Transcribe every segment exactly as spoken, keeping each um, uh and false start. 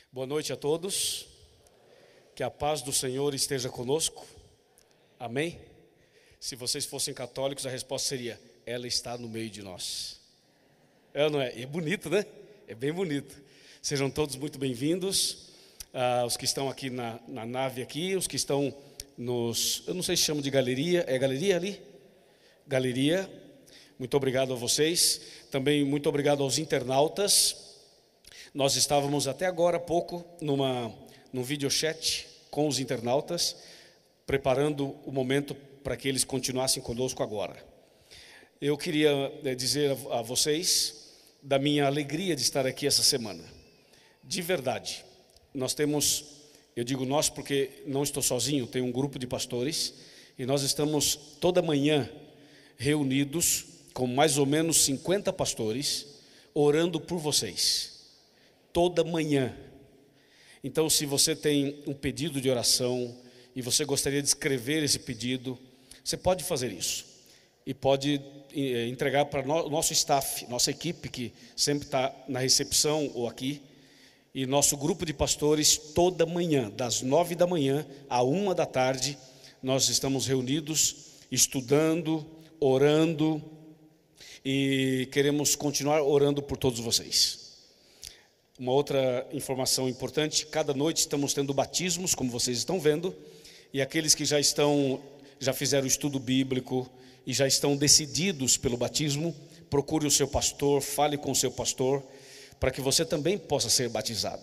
Boa noite a todos, que a paz do Senhor esteja conosco, amém? Se vocês fossem católicos, a resposta seria, ela está no meio de nós. É, não é? É bonito, né? É bem bonito. Sejam todos muito bem-vindos, ah, os que estão aqui na, na nave aqui, os que estão nos, eu não sei se chama de galeria, é galeria ali? Galeria, muito obrigado a vocês, também muito obrigado aos internautas. Nós estávamos até agora há pouco numa, num videochat com os internautas, preparando o momento para que eles continuassem conosco agora. Eu queria é, dizer a, a vocês da minha alegria de estar aqui essa semana. De verdade, nós temos, eu digo nós porque não estou sozinho, tem um grupo de pastores, e nós estamos toda manhã reunidos com mais ou menos cinquenta pastores, orando por vocês. Toda manhã. Então, se você tem um pedido de oração e você gostaria de escrever esse pedido, você pode fazer isso e pode eh, entregar para o nosso staff, nossa equipe que sempre está na recepção ou aqui, e nosso grupo de pastores toda manhã, das nove da manhã à uma da tarde, nós estamos reunidos, estudando, orando e queremos continuar orando por todos vocês. Uma outra informação importante, cada noite estamos tendo batismos, como vocês estão vendo, e aqueles que já estão, já fizeram o estudo bíblico e já estão decididos pelo batismo, procure o seu pastor, fale com o seu pastor, para que você também possa ser batizado.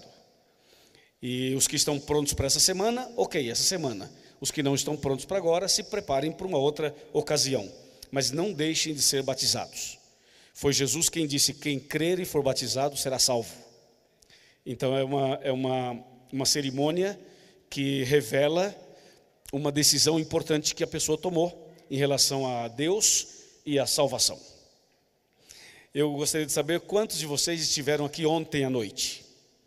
E os que estão prontos para essa semana, ok, essa semana. Os que não estão prontos para agora, se preparem para uma outra ocasião, mas não deixem de ser batizados. Foi Jesus quem disse, quem crer e for batizado será salvo. Então é uma, é uma, uma cerimônia que revela uma decisão importante que a pessoa tomou em relação a Deus e a salvação. Eu gostaria de saber quantos de vocês estiveram aqui ontem à noite.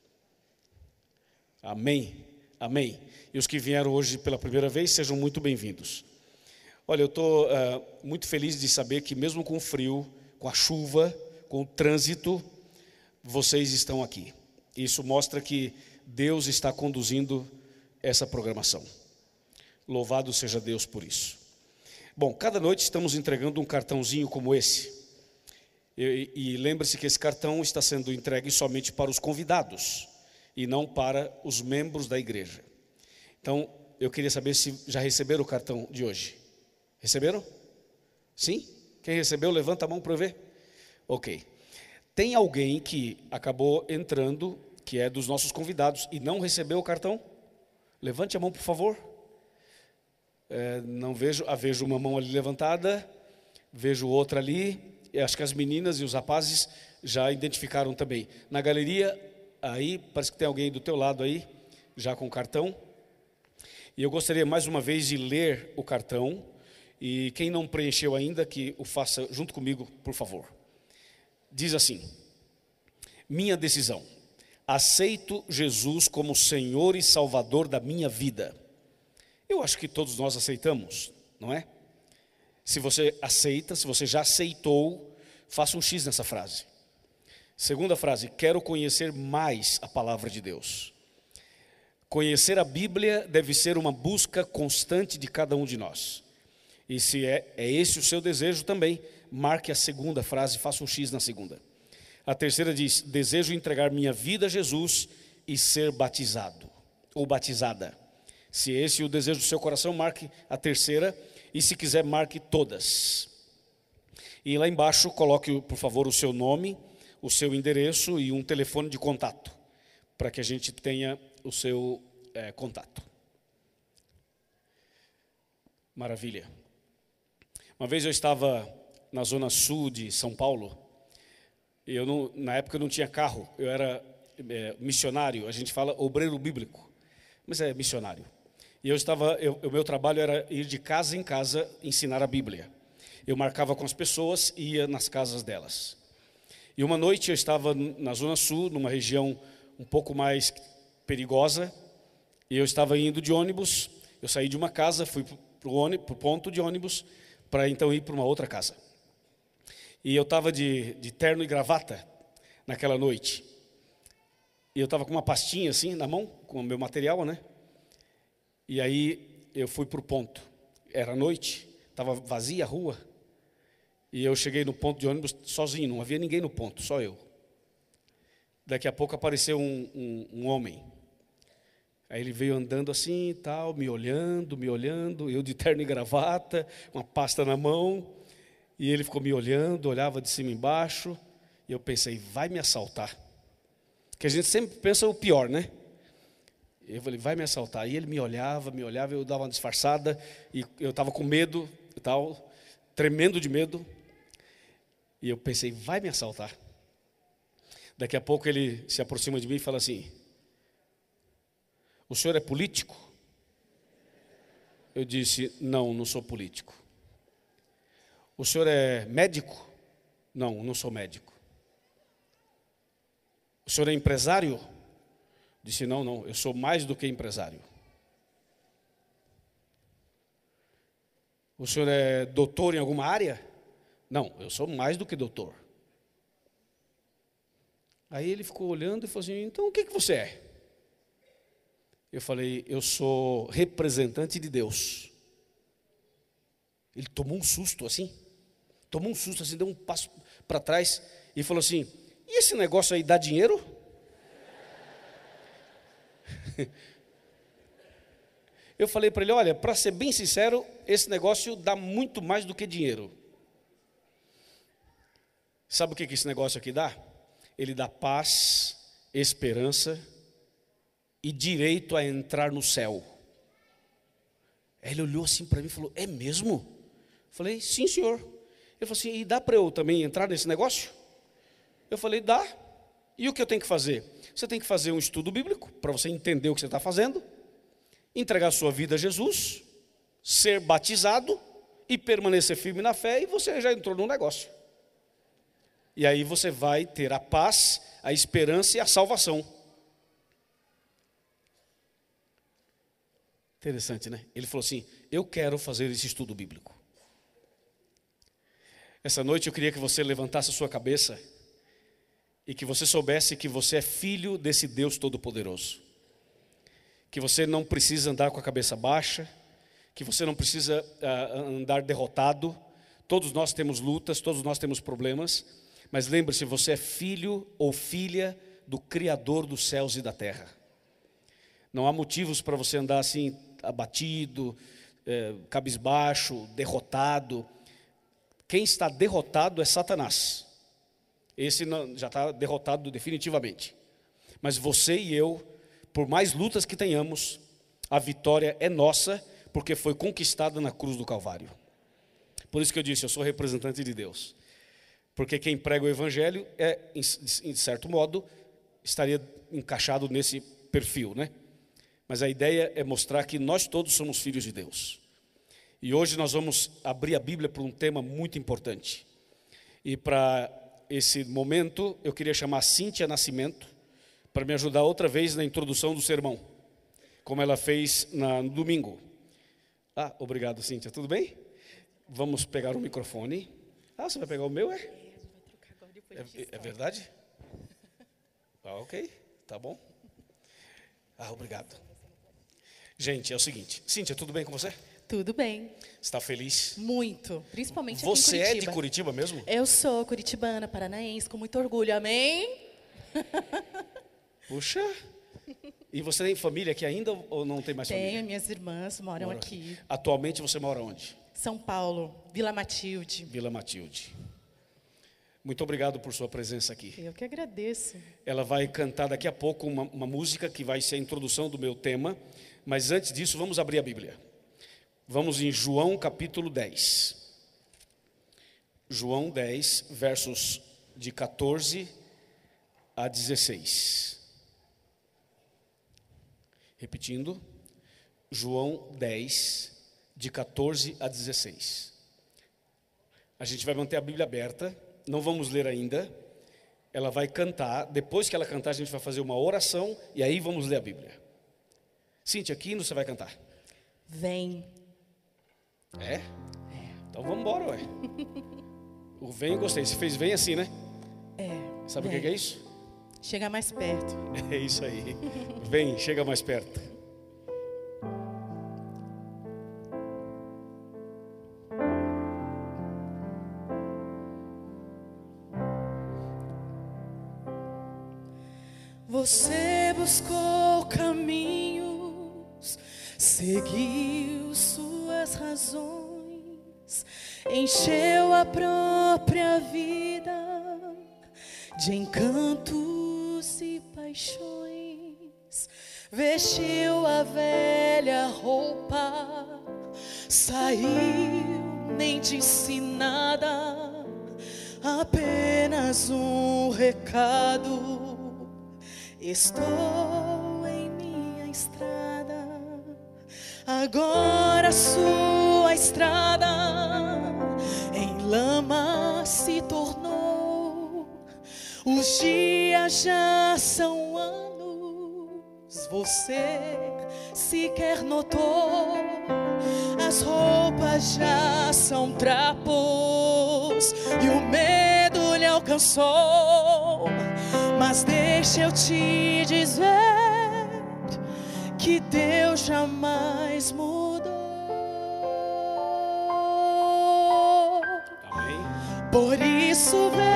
Amém, amém. E os que vieram hoje pela primeira vez, sejam muito bem-vindos. Olha, eu estou uh, muito feliz de saber que mesmo com o frio, com a chuva, com o trânsito, vocês estão aqui. Isso mostra que Deus está conduzindo essa programação. Louvado seja Deus por isso. Bom, cada noite estamos entregando um cartãozinho como esse. E, e lembre-se que esse cartão está sendo entregue somente para os convidados e não para os membros da igreja. Então, eu queria saber se já receberam o cartão de hoje. Receberam? Sim? Quem recebeu, levanta a mão para eu ver. Ok. Tem alguém que acabou entrando, que é dos nossos convidados, e não recebeu o cartão? Levante a mão, por favor. É, não vejo, ah, vejo uma mão ali levantada, vejo outra ali, e acho que as meninas e os rapazes já identificaram também. Na galeria, aí, parece que tem alguém do teu lado aí, já com o cartão. E eu gostaria mais uma vez de ler o cartão, e quem não preencheu ainda, que o faça junto comigo, por favor. Diz assim, minha decisão, aceito Jesus como Senhor e Salvador da minha vida. Eu acho que todos nós aceitamos, não é? Se você aceita, se você já aceitou, faça um X nessa frase. Segunda frase, quero conhecer mais a palavra de Deus. Conhecer a Bíblia deve ser uma busca constante de cada um de nós. E se é, é esse o seu desejo também, marque a segunda frase, faça um X na segunda. A terceira diz, desejo entregar minha vida a Jesus e ser batizado, ou batizada. Se esse é o desejo do seu coração, marque a terceira, e se quiser, marque todas. E lá embaixo, coloque, por favor, o seu nome, o seu endereço e um telefone de contato, para que a gente tenha o seu é, contato. Maravilha. Uma vez eu estava na zona sul de São Paulo, e eu não, na época eu não tinha carro, eu era é, missionário, a gente fala obreiro bíblico, mas é missionário. E eu estava, eu, o meu trabalho era ir de casa em casa ensinar a Bíblia. Eu marcava com as pessoas e ia nas casas delas. E uma noite eu estava na zona sul, numa região um pouco mais perigosa, e eu estava indo de ônibus, eu saí de uma casa, fui para o ponto de ônibus, para então ir para uma outra casa. E eu estava de, de terno e gravata naquela noite. E eu estava com uma pastinha assim na mão, com o meu material, né? E aí eu fui para o ponto. Era noite, estava vazia a rua. E eu cheguei no ponto de ônibus sozinho, não havia ninguém no ponto, só eu. Daqui a pouco apareceu um, um, um homem. Aí ele veio andando assim e tal, me olhando, me olhando, eu de terno e gravata, uma pasta na mão. E ele ficou me olhando, olhava de cima e embaixo. E eu pensei, vai me assaltar. Porque a gente sempre pensa o pior, né? Eu falei, vai me assaltar. E ele me olhava, me olhava, eu dava uma disfarçada. E eu estava com medo e tal, tremendo de medo. E eu pensei, vai me assaltar. Daqui a pouco ele se aproxima de mim e fala assim, o senhor é político? Eu disse, não, não sou político. O senhor é médico? Não, não sou médico. O senhor é empresário? Disse, não, não, eu sou mais do que empresário. O senhor é doutor em alguma área? Não, eu sou mais do que doutor. Aí ele ficou olhando e falou assim, então o que, que você é? Eu falei, eu sou representante de Deus. Ele tomou um susto assim, tomou um susto assim, deu um passo para trás e falou assim, e esse negócio aí dá dinheiro? Eu falei para ele, olha, para ser bem sincero, esse negócio dá muito mais do que dinheiro. Sabe o que, que esse negócio aqui dá? Ele dá paz, esperança e direito a entrar no céu. Aí ele olhou assim para mim e falou, é mesmo? Eu falei, sim, senhor. Ele falou assim, e dá para eu também entrar nesse negócio? Eu falei, dá. E o que eu tenho que fazer? Você tem que fazer um estudo bíblico, para você entender o que você está fazendo, entregar sua vida a Jesus, ser batizado e permanecer firme na fé, e você já entrou no negócio. E aí você vai ter a paz, a esperança e a salvação. Interessante, né? Ele falou assim, eu quero fazer esse estudo bíblico. Essa noite eu queria que você levantasse a sua cabeça e que você soubesse que você é filho desse Deus Todo-Poderoso. Que você não precisa andar com a cabeça baixa, que você não precisa uh, andar derrotado. Todos nós temos lutas, todos nós temos problemas, mas lembre-se, você é filho ou filha do Criador dos céus e da terra. Não há motivos para você andar assim, abatido, eh, cabisbaixo, derrotado. Quem está derrotado é Satanás. Esse não, já está derrotado definitivamente. Mas você e eu, por mais lutas que tenhamos, a vitória é nossa, porque foi conquistada na cruz do Calvário. Por isso que eu disse, eu sou representante de Deus. Porque quem prega o Evangelho, é, em, em certo modo, estaria encaixado nesse perfil, né? Mas a ideia é mostrar que nós todos somos filhos de Deus. E hoje nós vamos abrir a Bíblia para um tema muito importante. E para esse momento, eu queria chamar Cíntia Nascimento, para me ajudar outra vez na introdução do sermão, como ela fez na, no domingo. Ah, obrigado, Cíntia. Tudo bem? Vamos pegar o microfone. Ah, você vai pegar o meu, é? É, é verdade? Ah, ok, tá bom. Ah, obrigado. Gente, é o seguinte, Cíntia, tudo bem com você? Tudo bem. Está feliz? Muito, principalmente aqui em Você Curitiba. é de Curitiba mesmo? Eu sou curitibana, paranaense, com muito orgulho, amém? Puxa, e você tem família aqui ainda ou não tem mais Tenho, família? minhas irmãs moram Mora aqui. Atualmente você mora onde? São Paulo, Vila Matilde. Vila Matilde. Muito obrigado por sua presença aqui. Eu que agradeço. Ela vai cantar daqui a pouco uma, uma música que vai ser a introdução do meu tema, mas antes disso vamos abrir a Bíblia. Vamos em João capítulo dez. João dez, versos de quatorze a dezesseis. Repetindo, João dez, de quatorze a dezesseis. A gente vai manter a Bíblia aberta, não vamos ler ainda. Ela vai cantar, depois que ela cantar a gente vai fazer uma oração e aí vamos ler a Bíblia. Cíntia, aqui você vai cantar? Vem. É? É. Então vamos embora, ué. O vem eu gostei, você fez vem assim, né? É. Sabe o vem. que é isso? Chega mais perto. É isso aí. Vem, chega mais perto. Você buscou caminhos, seguiu suas razões, encheu a própria vida de encantos e paixões, vestiu a velha roupa, saiu, nem disse nada, apenas um recado: estou em minha estrada. Agora sua estrada em lama se tornou. Os dias já são anos, você sequer notou. As roupas já são trapos e o medo lhe alcançou. Mas deixa eu te dizer que Deus jamais mudou. Amém. Por isso vem,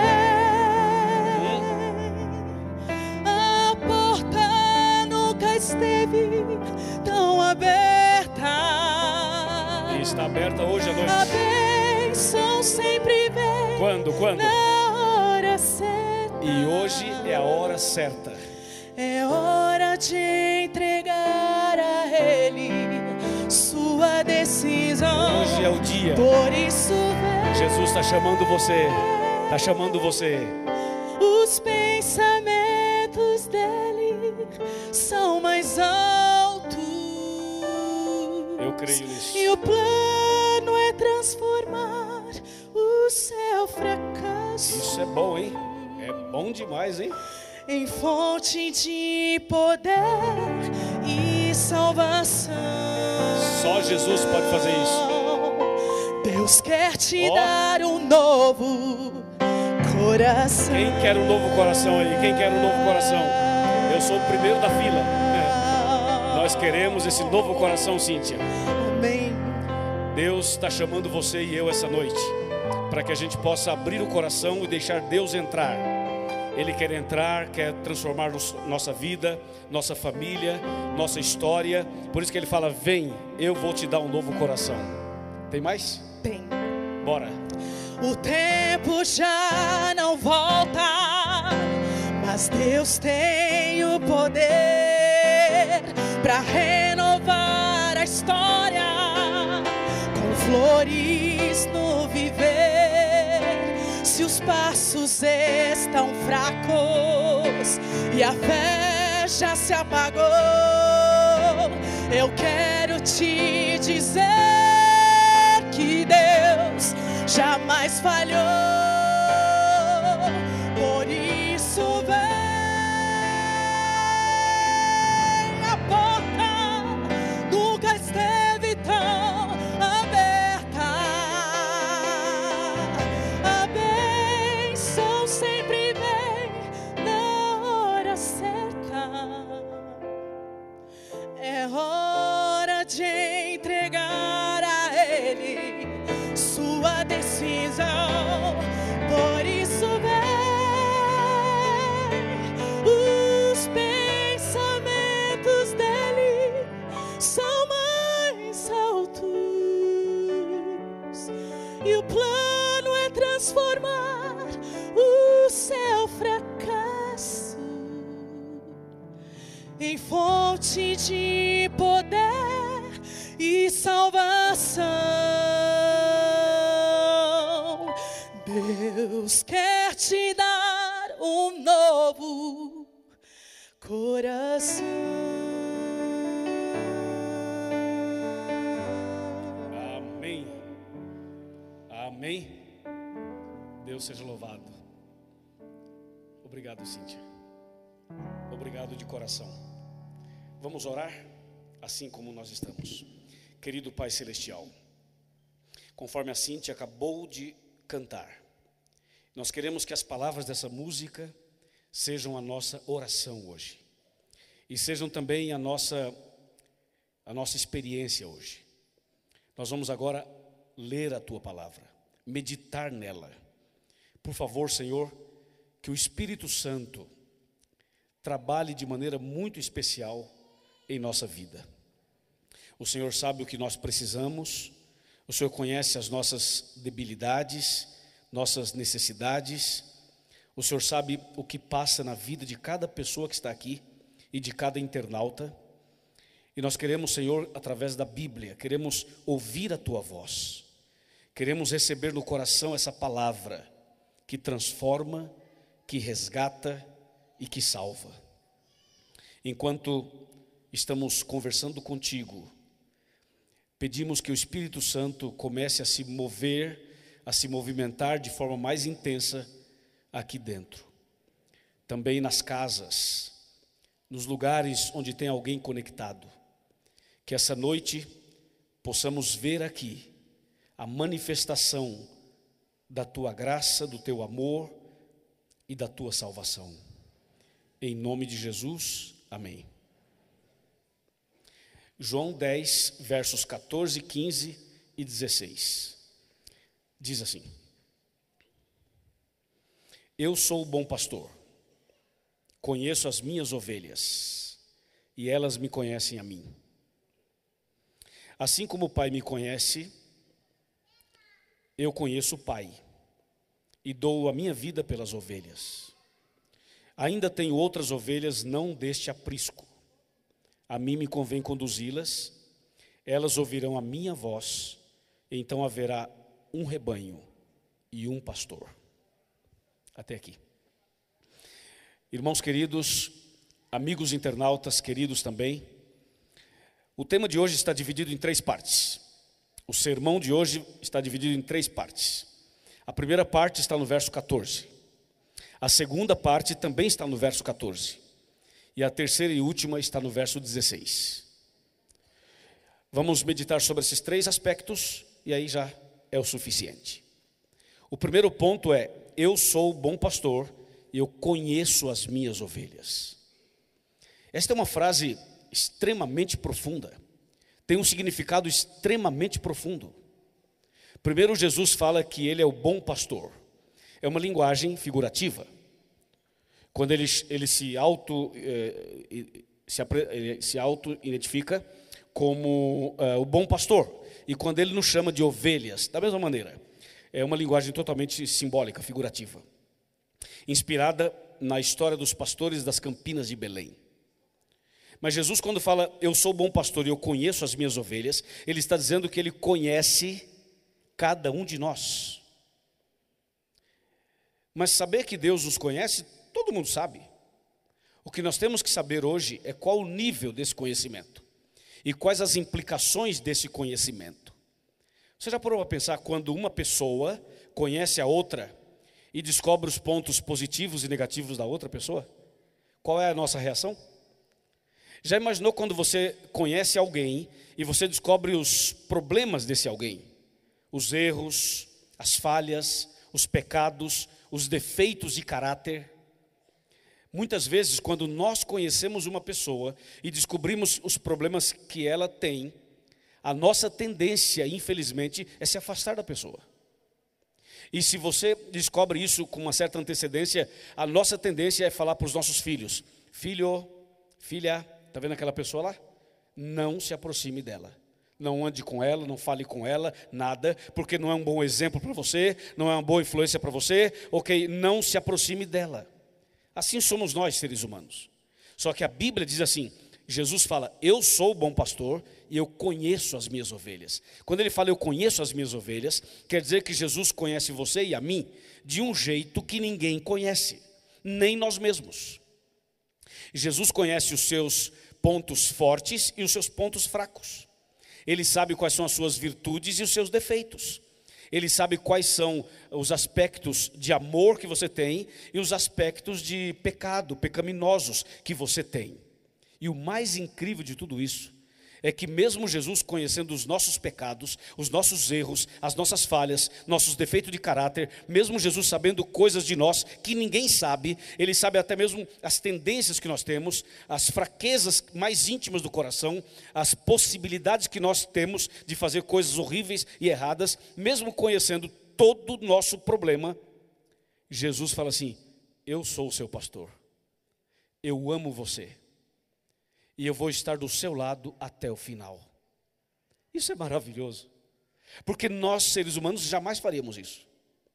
a porta nunca esteve tão aberta. E está aberta hoje à noite. A bênção sempre vem. Quando? Quando? Na hora certa. E hoje é a hora certa. É hora de entregar a Ele sua decisão. Hoje é o dia. Por isso vem. Jesus está chamando você. Está chamando você. Os pensamentos dele são mais altos. Eu creio nisso. E o plano é transformar o seu fracasso. Isso é bom, hein? É bom demais, hein? Em fonte de poder e salvação. Só Jesus pode fazer isso. Deus quer te Oh. dar um novo coração. Quem quer um novo coração aí? Quem quer um novo coração? Eu sou o primeiro da fila. É. Nós queremos esse novo coração, Cíntia. Amém. Deus está chamando você e eu essa noite para que a gente possa abrir o coração e deixar Deus entrar. Ele quer entrar, quer transformar nossa vida, nossa família, nossa história. Por isso que ele fala: vem, eu vou te dar um novo coração. Tem mais? Tem. Bora. O tempo já não volta, mas Deus tem o poder para renovar a história com flores no viver. Se os passos estão fracos e a fé já se apagou, eu quero te dizer que Deus jamais falhou. Por isso vem, a porta nunca esteve tão aberta. A bênção sempre vem na hora certa. É hora de entregar a Ele sua decisão. Por isso vem, os pensamentos dele são mais altos e o plano é transformar o seu fracasso em fonte de poder e salvação. Deus quer te dar um novo coração. Amém. Amém. Deus seja louvado. Obrigado, Cíntia. Obrigado de coração. Vamos orar assim como nós estamos. Querido Pai Celestial, conforme a Cíntia acabou de cantar, nós queremos que as palavras dessa música sejam a nossa oração hoje. E sejam também a nossa, a nossa experiência hoje. Nós vamos agora ler a Tua palavra, meditar nela. Por favor, Senhor, que o Espírito Santo trabalhe de maneira muito especial em nossa vida. O Senhor sabe o que nós precisamos, o Senhor conhece as nossas debilidades, nossas necessidades, o Senhor sabe o que passa na vida de cada pessoa que está aqui e de cada internauta. E nós queremos, Senhor, através da Bíblia, queremos ouvir a Tua voz, queremos receber no coração essa palavra que transforma, que resgata e que salva. Enquanto estamos conversando contigo, pedimos que o Espírito Santo comece a se mover, a se movimentar de forma mais intensa aqui dentro. Também nas casas, nos lugares onde tem alguém conectado. Que essa noite possamos ver aqui a manifestação da Tua graça, do Teu amor e da Tua salvação. Em nome de Jesus, amém. João dez, versos catorze, quinze e dezesseis. Diz assim: Eu sou o bom pastor, conheço as minhas ovelhas, e elas me conhecem a mim. Assim como o Pai me conhece, eu conheço o Pai, e dou a minha vida pelas ovelhas. Ainda tenho outras ovelhas não deste aprisco. A mim me convém conduzi-las, elas ouvirão a minha voz, então haverá um rebanho e um pastor. Até aqui. Irmãos queridos, amigos internautas queridos também, o tema de hoje está dividido em três partes. O sermão de hoje está dividido em três partes. A primeira parte está no verso catorze. A segunda parte também está no verso catorze. E a terceira e última está no verso dezesseis. Vamos meditar sobre esses três aspectos e aí já é o suficiente. O primeiro ponto é: eu sou o bom pastor e eu conheço as minhas ovelhas. Esta é uma frase extremamente profunda, tem um significado extremamente profundo. Primeiro, Jesus fala que Ele é o bom pastor. É uma linguagem figurativa. Quando ele, ele se auto eh, se, se auto-identifica como eh, o bom pastor, e quando ele nos chama de ovelhas, da mesma maneira, é uma linguagem totalmente simbólica, figurativa, inspirada na história dos pastores das Campinas de Belém. Mas Jesus, quando fala eu sou o bom pastor e eu conheço as minhas ovelhas, Ele está dizendo que Ele conhece cada um de nós. Mas saber que Deus nos conhece, todo mundo sabe. O que nós temos que saber hoje é qual o nível desse conhecimento e quais as implicações desse conhecimento. Você já parou para pensar quando uma pessoa conhece a outra e descobre os pontos positivos e negativos da outra pessoa? Qual é a nossa reação? Já imaginou quando você conhece alguém e você descobre os problemas desse alguém? Os erros, as falhas, os pecados, os defeitos de caráter. Muitas vezes, quando nós conhecemos uma pessoa e descobrimos os problemas que ela tem, a nossa tendência, infelizmente, é se afastar da pessoa. E se você descobre isso com uma certa antecedência, a nossa tendência é falar para os nossos filhos: filho, filha, está vendo aquela pessoa lá? Não se aproxime dela. Não ande com ela, não fale com ela, nada, porque não é um bom exemplo para você, não é uma boa influência para você, ok? Não se aproxime dela. Assim somos nós, seres humanos. Só que a Bíblia diz assim, Jesus fala, eu sou o bom pastor e eu conheço as minhas ovelhas. Quando ele fala eu conheço as minhas ovelhas, quer dizer que Jesus conhece você e a mim de um jeito que ninguém conhece, nem nós mesmos. Jesus conhece os seus pontos fortes e os seus pontos fracos. Ele sabe quais são as suas virtudes e os seus defeitos. Ele sabe quais são os aspectos de amor que você tem e os aspectos de pecado, pecaminosos que você tem. E o mais incrível de tudo isso é que mesmo Jesus conhecendo os nossos pecados, os nossos erros, as nossas falhas, nossos defeitos de caráter, mesmo Jesus sabendo coisas de nós que ninguém sabe, Ele sabe até mesmo as tendências que nós temos, as fraquezas mais íntimas do coração, as possibilidades que nós temos de fazer coisas horríveis e erradas, mesmo conhecendo todo o nosso problema, Jesus fala assim: eu sou o seu pastor, eu amo você, e eu vou estar do seu lado até o final. Isso é maravilhoso, porque nós seres humanos jamais faríamos isso.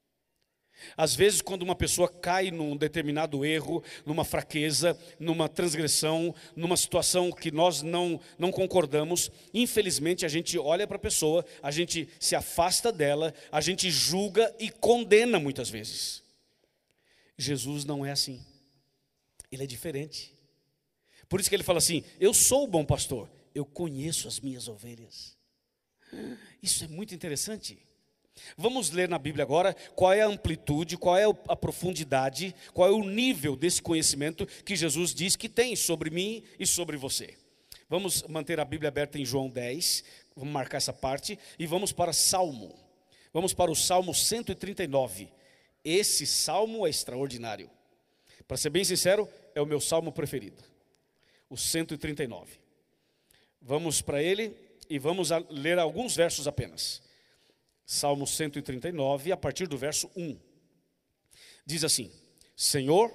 Às vezes quando uma pessoa cai num determinado erro, numa fraqueza, numa transgressão, numa situação que nós não, não concordamos, infelizmente a gente olha para a pessoa, a gente se afasta dela, a gente julga e condena muitas vezes. Jesus não é assim, Ele é diferente. Por isso que Ele fala assim: eu sou o bom pastor, eu conheço as minhas ovelhas. Isso é muito interessante. Vamos ler na Bíblia agora qual é a amplitude, qual é a profundidade, qual é o nível desse conhecimento que Jesus diz que tem sobre mim e sobre você. Vamos manter a Bíblia aberta em João dez, vamos marcar essa parte e vamos para Salmo. Vamos para o Salmo cento e trinta e nove. Esse salmo é extraordinário. Para ser bem sincero, é o meu salmo preferido. O cento e trinta e nove. Vamos para ele e vamos ler alguns versos apenas. Salmo cento e trinta e nove, a partir do verso um. Diz assim: Senhor,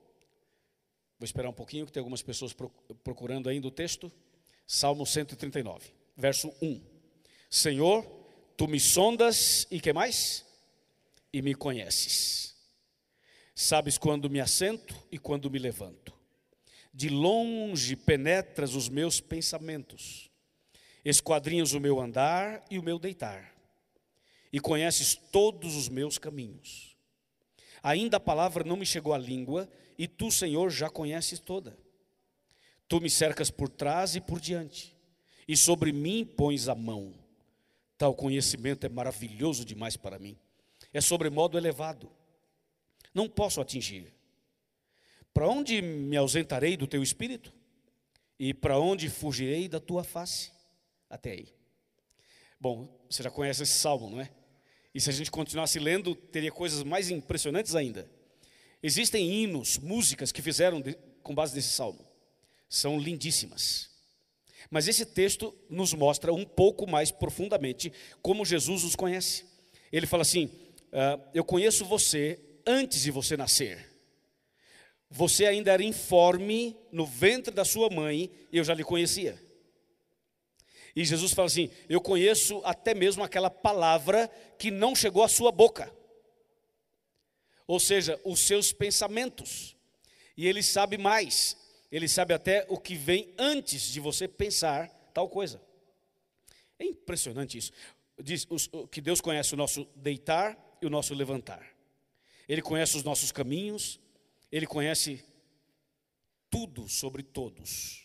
vou esperar um pouquinho que tem algumas pessoas procurando ainda o texto. Salmo cento e trinta e nove, verso um. Senhor, tu me sondas e que mais? E me conheces. Sabes quando me assento e quando me levanto. De longe penetras os meus pensamentos, esquadrinhas o meu andar e o meu deitar, e conheces todos os meus caminhos. Ainda a palavra não me chegou à língua, e tu, Senhor, já conheces toda. Tu me cercas por trás e por diante, e sobre mim pões a mão. Tal conhecimento é maravilhoso demais para mim, é sobremodo elevado, não posso atingir. Para onde me ausentarei do teu espírito? E para onde fugirei da tua face? Até aí. Bom, você já conhece esse salmo, não é? E se a gente continuasse lendo, teria coisas mais impressionantes ainda. Existem hinos, músicas que fizeram de, com base nesse salmo. São lindíssimas. Mas esse texto nos mostra um pouco mais profundamente como Jesus nos conhece. Ele fala assim: ah, eu conheço você antes de você nascer. Você ainda era informe no ventre da sua mãe, e eu já lhe conhecia. E Jesus fala assim: eu conheço até mesmo aquela palavra que não chegou à sua boca. Ou seja, os seus pensamentos. E Ele sabe mais. Ele sabe até o que vem antes de você pensar tal coisa. É impressionante isso. Diz que Deus conhece o nosso deitar e o nosso levantar. Ele conhece os nossos caminhos. Ele conhece tudo sobre todos.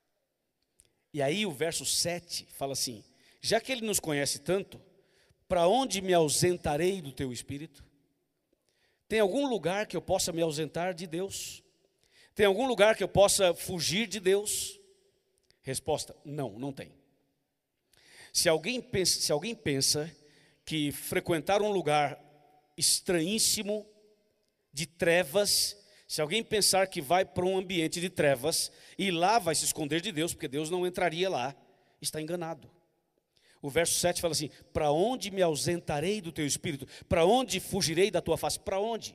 E aí o verso sete fala assim: já que Ele nos conhece tanto, para onde me ausentarei do teu espírito? Tem algum lugar que eu possa me ausentar de Deus? Tem algum lugar que eu possa fugir de Deus? Resposta: não, não tem. Se alguém pensa, se alguém pensa que frequentar um lugar estranhíssimo, de trevas, se alguém pensar que vai para um ambiente de trevas e lá vai se esconder de Deus, porque Deus não entraria lá, está enganado. O verso sete fala assim: para onde me ausentarei do teu espírito? Para onde fugirei da tua face? Para onde?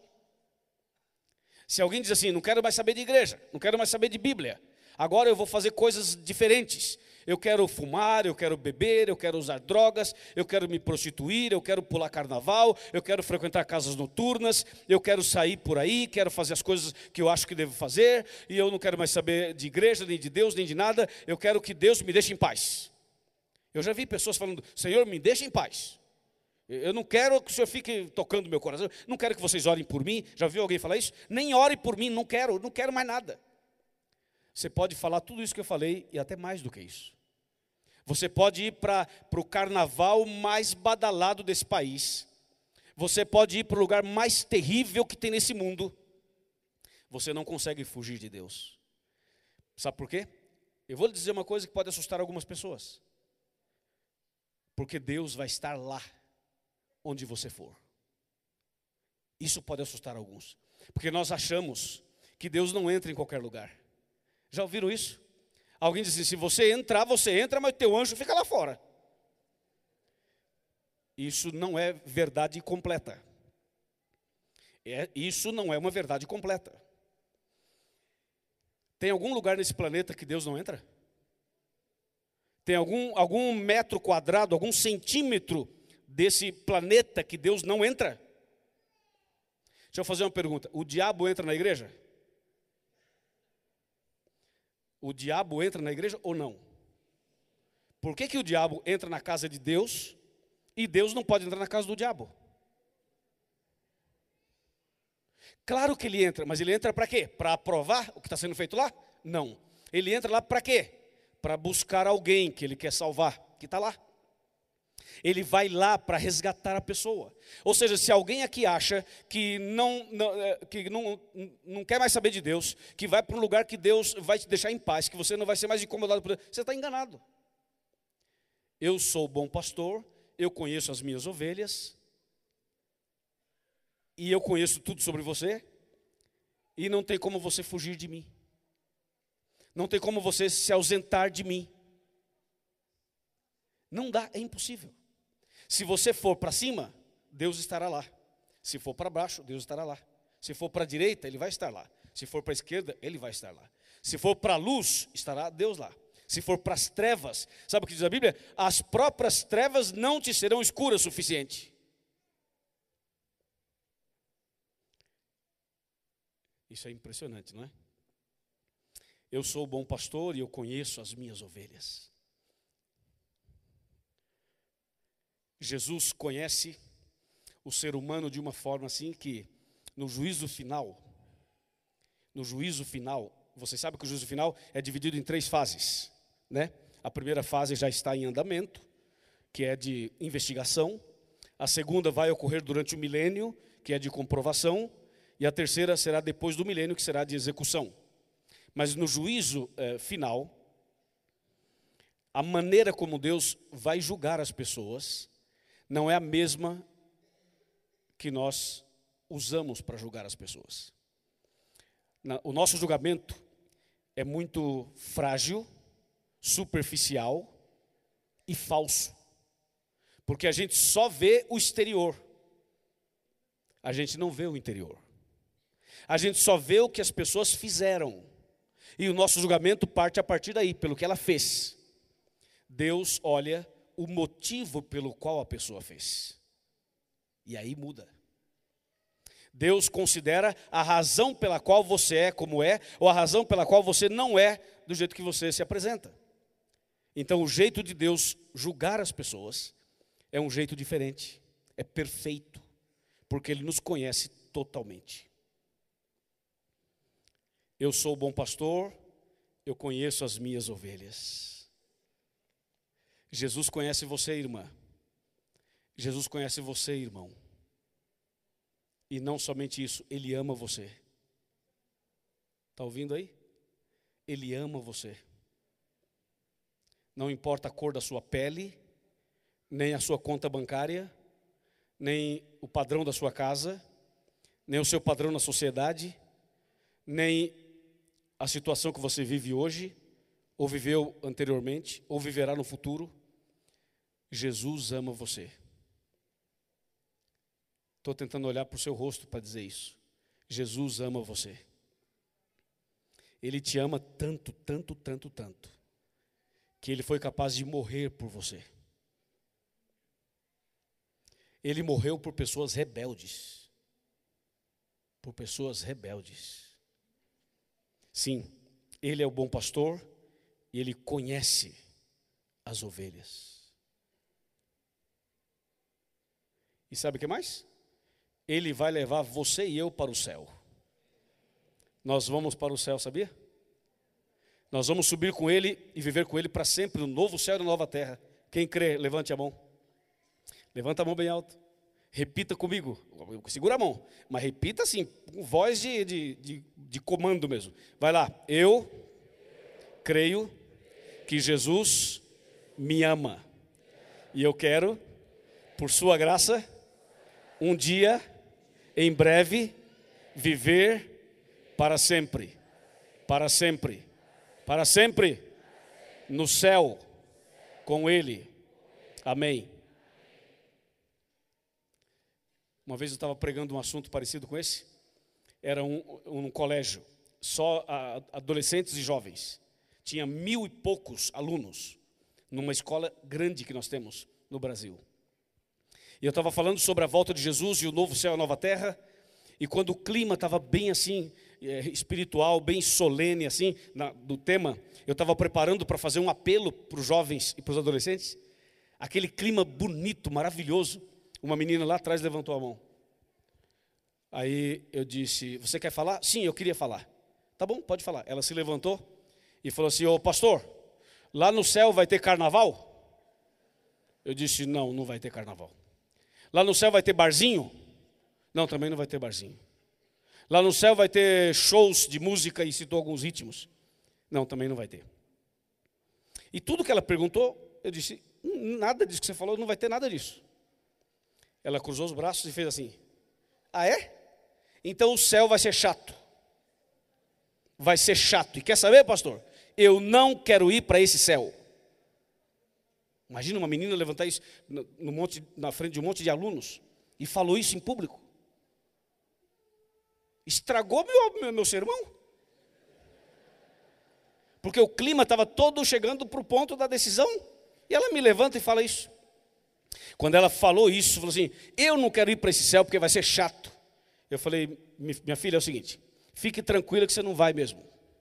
Se alguém diz assim: não quero mais saber de igreja, não quero mais saber de Bíblia, agora eu vou fazer coisas diferentes. Eu quero fumar, eu quero beber, eu quero usar drogas, eu quero me prostituir, eu quero pular carnaval, eu quero frequentar casas noturnas, eu quero sair por aí, quero fazer as coisas que eu acho que devo fazer, e eu não quero mais saber de igreja, nem de Deus, nem de nada, eu quero que Deus me deixe em paz. Eu já vi pessoas falando: Senhor, me deixe em paz. Eu não quero que o Senhor fique tocando meu coração, não quero que vocês orem por mim. Já viu alguém falar isso? Nem ore por mim, não quero, não quero mais nada. Você pode falar tudo isso que eu falei e até mais do que isso. Você pode ir para o carnaval mais badalado desse país. Você pode ir para o lugar mais terrível que tem nesse mundo. Você não consegue fugir de Deus. Sabe por quê? Eu vou lhe dizer uma coisa que pode assustar algumas pessoas. Porque Deus vai estar lá, onde você for. Isso pode assustar alguns. Porque nós achamos que Deus não entra em qualquer lugar. Já ouviram isso? Alguém diz assim, se você entrar, você entra, mas o teu anjo fica lá fora. Isso não é verdade completa. É, isso não é uma verdade completa. Tem algum lugar nesse planeta que Deus não entra? Tem algum, algum metro quadrado, algum centímetro desse planeta que Deus não entra? Deixa eu fazer uma pergunta. O diabo entra na igreja? O diabo entra na igreja ou não? Por que que o diabo entra na casa de Deus e Deus não pode entrar na casa do diabo? Claro que ele entra, mas ele entra para quê? Para aprovar o que está sendo feito lá? Não. Ele entra lá para quê? Para buscar alguém que ele quer salvar, que está lá. Ele vai lá para resgatar a pessoa. Ou seja, se alguém aqui acha que, não, não, que não, não quer mais saber de Deus, que vai para um lugar que Deus vai te deixar em paz, que você não vai ser mais incomodado por Deus, você está enganado. Eu sou bom pastor, eu conheço as minhas ovelhas, e eu conheço tudo sobre você, e não tem como você fugir de mim. Não tem como você se ausentar de mim. Não dá, é impossível. Se você for para cima, Deus estará lá. Se for para baixo, Deus estará lá. Se for para a direita, Ele vai estar lá. Se for para a esquerda, Ele vai estar lá. Se for para a luz, estará Deus lá. Se for para as trevas, sabe o que diz a Bíblia? As próprias trevas não te serão escuras o suficiente. Isso é impressionante, não é? Eu sou o bom pastor e eu conheço as minhas ovelhas. Jesus conhece o ser humano de uma forma assim que no juízo final, no juízo final, você sabe que o juízo final é dividido em três fases, né? A primeira fase já está em andamento, que é de investigação. A segunda vai ocorrer durante o milênio, que é de comprovação. E a terceira será depois do milênio, que será de execução. Mas no juízo eh, final, a maneira como Deus vai julgar as pessoas não é a mesma que nós usamos para julgar as pessoas. Na, o nosso julgamento é muito frágil, superficial e falso. Porque a gente só vê o exterior. A gente não vê o interior. A gente só vê o que as pessoas fizeram. E o nosso julgamento parte a partir daí, pelo que ela fez. Deus olha o motivo pelo qual a pessoa fez. E aí muda. Deus considera a razão pela qual você é como é, ou a razão pela qual você não é do jeito que você se apresenta. Então o jeito de Deus julgar as pessoas é um jeito diferente, é perfeito, porque Ele nos conhece totalmente. Eu sou o bom pastor, eu conheço as minhas ovelhas. Jesus conhece você, irmã. Jesus conhece você, irmão. E não somente isso, Ele ama você. Está ouvindo aí? Ele ama você. Não importa a cor da sua pele, nem a sua conta bancária, nem o padrão da sua casa, nem o seu padrão na sociedade, nem a situação que você vive hoje, ou viveu anteriormente, ou viverá no futuro. Jesus ama você. Estou tentando olhar para o seu rosto para dizer isso. Jesus ama você. Ele te ama tanto, tanto, tanto, tanto, que Ele foi capaz de morrer por você. Ele morreu por pessoas rebeldes. Por pessoas rebeldes. Sim, Ele é o bom pastor e Ele conhece as ovelhas. E sabe o que mais? Ele vai levar você e eu para o céu. Nós vamos para o céu, sabia? Nós vamos subir com Ele e viver com Ele para sempre no novo céu e na nova terra. Quem crê, levante a mão. Levanta a mão bem alto. Repita comigo. Segura a mão. Mas repita assim, com voz de, de, de, de comando mesmo. Vai lá. Eu creio que Jesus me ama. E eu quero, por sua graça, um dia, em breve, viver para sempre, para sempre, para sempre, no céu, com Ele. Amém. Uma vez eu estava pregando um assunto parecido com esse. Era um, um colégio, só a, adolescentes e jovens. Tinha mil e poucos alunos, numa escola grande que nós temos no Brasil. E eu estava falando sobre a volta de Jesus e o novo céu e a nova terra. E quando o clima estava bem assim, é, espiritual, bem solene assim, na, do tema, eu estava preparando para fazer um apelo para os jovens e para os adolescentes. Aquele clima bonito, maravilhoso. Uma menina lá atrás levantou a mão. Aí eu disse, você quer falar? Sim, eu queria falar. Tá bom, pode falar. Ela se levantou e falou assim, ô pastor, lá no céu vai ter carnaval? Eu disse, não, não vai ter carnaval. Lá no céu vai ter barzinho? Não, também não vai ter barzinho. Lá no céu vai ter shows de música e citou alguns ritmos? Não, também não vai ter. E tudo que ela perguntou, eu disse, nada disso que você falou, não vai ter nada disso. Ela cruzou os braços e fez assim, ah é? Então o céu vai ser chato. Vai ser chato. E quer saber, pastor? Eu não quero ir para esse céu. Imagina uma menina levantar isso no, no monte, na frente de um monte de alunos e falou isso em público. Estragou meu, meu, meu sermão. Porque o clima estava todo chegando para o ponto da decisão. E ela me levanta e fala isso. Quando ela falou isso, falou assim, eu não quero ir para esse céu porque vai ser chato. Eu falei, minha filha, é o seguinte, fique tranquila que você não vai mesmo.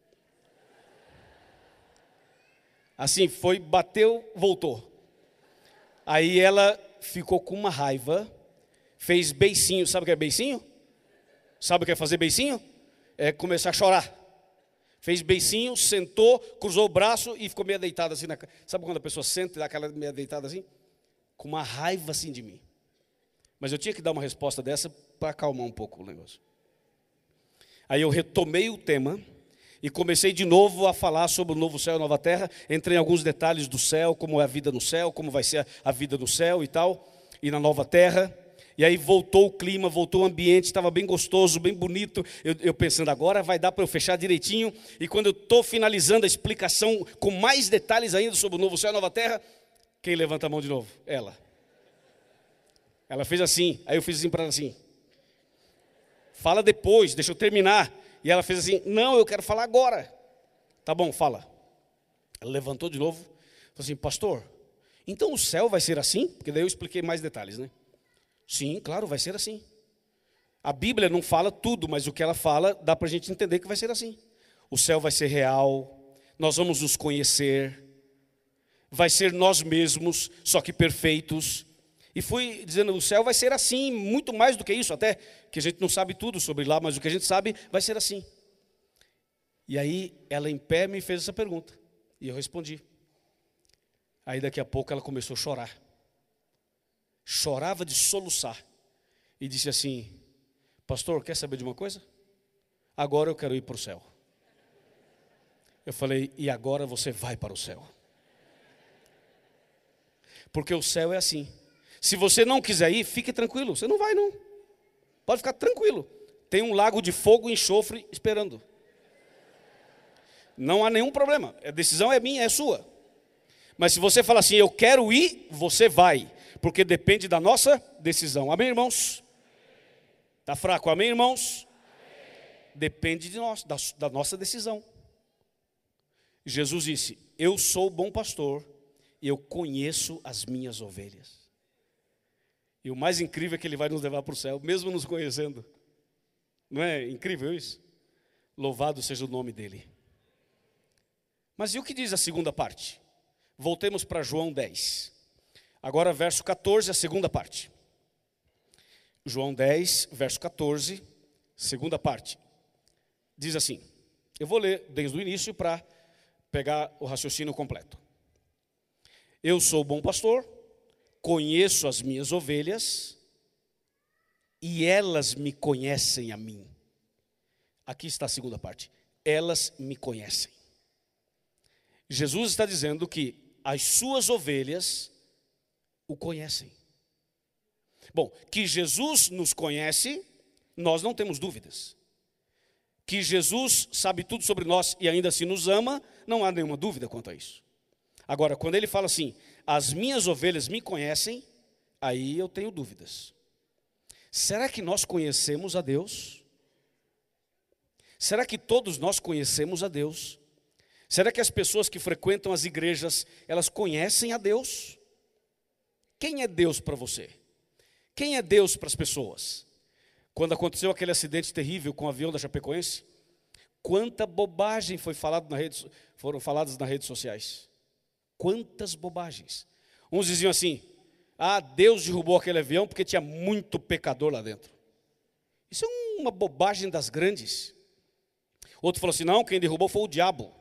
Assim, foi, bateu, voltou. Aí ela ficou com uma raiva, fez beicinho, sabe o que é beicinho? Sabe o que é fazer beicinho? É começar a chorar. Fez beicinho, sentou, cruzou o braço e ficou meio deitada assim. Na... Sabe quando a pessoa senta e dá aquela meia deitada assim? Com uma raiva assim de mim. Mas eu tinha que dar uma resposta dessa para acalmar um pouco o negócio. Aí eu retomei o tema e comecei de novo a falar sobre o novo céu e a nova terra. Entrei em alguns detalhes do céu, como é a vida no céu, como vai ser a vida no céu e tal, e na nova terra. E aí voltou o clima, voltou o ambiente, estava bem gostoso, bem bonito. Eu, eu pensando, agora vai dar para eu fechar direitinho. E quando eu estou finalizando a explicação com mais detalhes ainda sobre o novo céu e a nova terra, quem levanta a mão de novo? Ela. Ela fez assim, aí eu fiz assim para ela assim. Fala depois, deixa eu terminar. E ela fez assim, não, eu quero falar agora. Tá bom, fala. Ela levantou de novo, falou assim, pastor, então o céu vai ser assim? Porque daí eu expliquei mais detalhes, né? Sim, claro, vai ser assim. A Bíblia não fala tudo, mas o que ela fala, dá para a gente entender que vai ser assim. O céu vai ser real, nós vamos nos conhecer, vai ser nós mesmos, só que perfeitos. E fui dizendo, o céu vai ser assim, muito mais do que isso, até que a gente não sabe tudo sobre lá, mas o que a gente sabe vai ser assim. E aí ela em pé me fez essa pergunta, e eu respondi. Aí daqui a pouco ela começou a chorar. Chorava de soluçar. E disse assim, pastor, quer saber de uma coisa? Agora eu quero ir para o céu. Eu falei, e agora você vai para o céu. Porque o céu é assim. Se você não quiser ir, fique tranquilo, você não vai não. Pode ficar tranquilo. Tem um lago de fogo e enxofre esperando. Não há nenhum problema. A decisão é minha, é sua. Mas se você falar assim, eu quero ir, você vai. Porque depende da nossa decisão. Amém, irmãos? Está fraco, amém, irmãos? Depende de nós, da, da nossa decisão. Jesus disse, eu sou o bom pastor e eu conheço as minhas ovelhas. E o mais incrível é que Ele vai nos levar para o céu, mesmo nos conhecendo. Não é incrível isso? Louvado seja o nome dEle. Mas e o que diz a segunda parte? Voltemos para João dez. Agora verso quatorze, a segunda parte. João dez, verso quatorze, segunda parte. Diz assim, eu vou ler desde o início para pegar o raciocínio completo. Eu sou o bom pastor, conheço as minhas ovelhas e elas me conhecem a mim. Aqui está a segunda parte. Elas me conhecem. Jesus está dizendo que as suas ovelhas o conhecem. Bom, que Jesus nos conhece, nós não temos dúvidas. Que Jesus sabe tudo sobre nós e ainda assim nos ama, não há nenhuma dúvida quanto a isso. Agora, quando ele fala assim, as minhas ovelhas me conhecem, aí eu tenho dúvidas. Será que nós conhecemos a Deus? Será que todos nós conhecemos a Deus? Será que as pessoas que frequentam as igrejas, elas conhecem a Deus? Quem é Deus para você? Quem é Deus para as pessoas? Quando aconteceu aquele acidente terrível com o avião da Chapecoense, quanta bobagem foi falado na rede, foram faladas nas redes sociais. Quantas bobagens. Uns diziam assim, ah, Deus derrubou aquele avião porque tinha muito pecador lá dentro. Isso é uma bobagem das grandes. Outro falou assim, não, quem derrubou foi o diabo.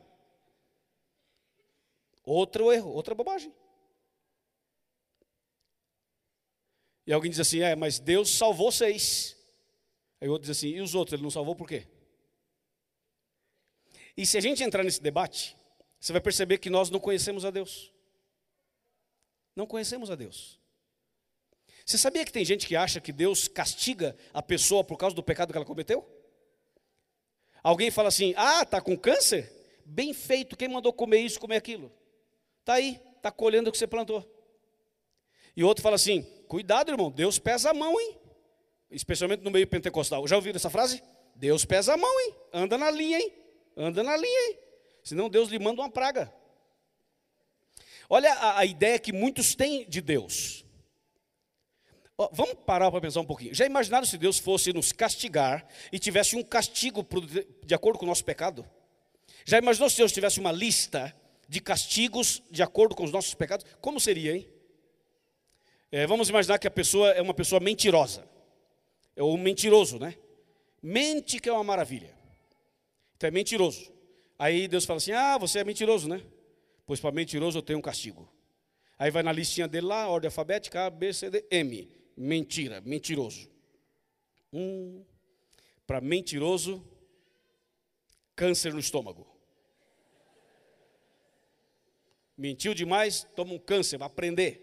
Outro erro, outra bobagem. E alguém diz assim, é, mas Deus salvou seis. Aí outro diz assim, e os outros, ele não salvou por quê? E se a gente entrar nesse debate, você vai perceber que nós não conhecemos a Deus. Não conhecemos a Deus. Você sabia que tem gente que acha que Deus castiga a pessoa por causa do pecado que ela cometeu? Alguém fala assim, ah, está com câncer? Bem feito, quem mandou comer isso, comer aquilo? Está aí, está colhendo o que você plantou. E outro fala assim, cuidado irmão, Deus pesa a mão, hein? Especialmente no meio pentecostal. Já ouviram essa frase? Deus pesa a mão, hein? Anda na linha, hein? Anda na linha, hein? Senão Deus lhe manda uma praga. Olha a, a ideia que muitos têm de Deus. Ó, vamos parar para pensar um pouquinho. Já imaginaram se Deus fosse nos castigar e tivesse um castigo pro, de acordo com o nosso pecado? Já imaginou se Deus tivesse uma lista de castigos de acordo com os nossos pecados? Como seria, hein? É, vamos imaginar que a pessoa é uma pessoa mentirosa. É um mentiroso, né? Mente que é uma maravilha. Então é mentiroso. Aí Deus fala assim, ah, você é mentiroso, né? Pois para mentiroso eu tenho um castigo. Aí vai na listinha dele lá, ordem alfabética, A, B, C, D, M. Mentira, mentiroso. Hum, para mentiroso, câncer no estômago. Mentiu demais, toma um câncer, vai aprender.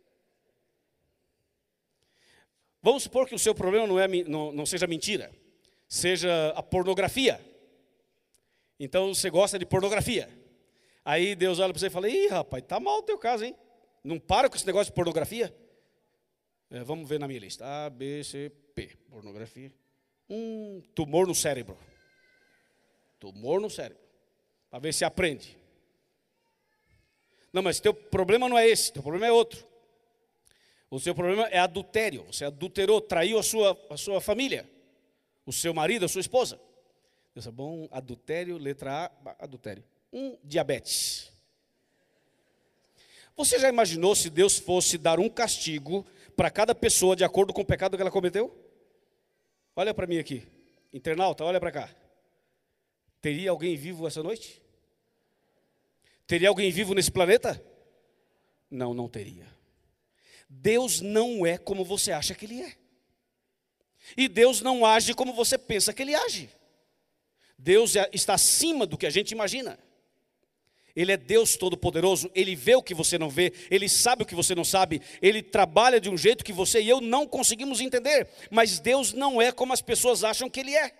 Vamos supor que o seu problema não, é, não, não seja mentira, seja a pornografia. Então você gosta de pornografia. Aí Deus olha para você e fala, ih rapaz, está mal o teu caso, hein? Não para com esse negócio de pornografia? É, vamos ver na minha lista. A, B, C, P. Pornografia. Hum, tumor no cérebro. Tumor no cérebro. Para ver se aprende. Não, mas teu problema não é esse, teu problema é outro. O seu problema é adultério. Você adulterou, traiu a sua, a sua família. O seu marido, a sua esposa. Deus é bom, adultério, letra A, adultério. Um, diabetes. Você já imaginou se Deus fosse dar um castigo para cada pessoa de acordo com o pecado que ela cometeu? Olha para mim aqui, internauta, olha para cá. Teria alguém vivo essa noite? Teria alguém vivo nesse planeta? Não, não teria. Deus não é como você acha que Ele é. E Deus não age como você pensa que Ele age. Deus está acima do que a gente imagina. Ele é Deus Todo-Poderoso, Ele vê o que você não vê, Ele sabe o que você não sabe, Ele trabalha de um jeito que você e eu não conseguimos entender, mas Deus não é como as pessoas acham que Ele é.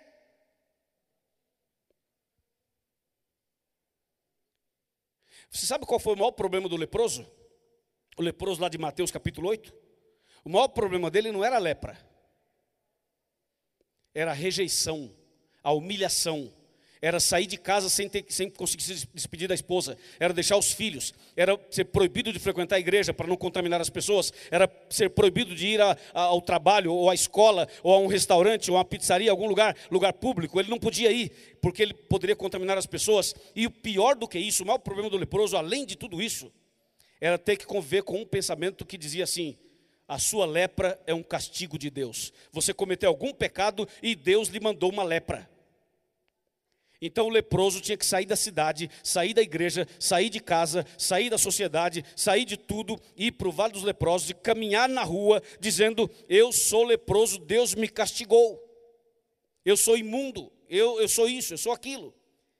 Você sabe qual foi o maior problema do leproso? O leproso lá de Mateus capítulo oito? O maior problema dele não era a lepra, era a rejeição, a humilhação. Era sair de casa sem, ter, sem conseguir se despedir da esposa. Era deixar os filhos. Era ser proibido de frequentar a igreja para não contaminar as pessoas. Era ser proibido de ir a, a, ao trabalho, ou à escola, ou a um restaurante, ou a uma pizzaria, algum lugar, lugar público. Ele não podia ir, porque ele poderia contaminar as pessoas. E o pior do que isso, o maior problema do leproso, além de tudo isso, era ter que conviver com um pensamento que dizia assim: a sua lepra é um castigo de Deus. Você cometeu algum pecado e Deus lhe mandou uma lepra. Então o leproso tinha que sair da cidade, sair da igreja, sair de casa, sair da sociedade, sair de tudo, ir para o Vale dos Leprosos e caminhar na rua dizendo: eu sou leproso, Deus me castigou. Eu sou imundo, eu, eu sou isso, eu sou aquilo.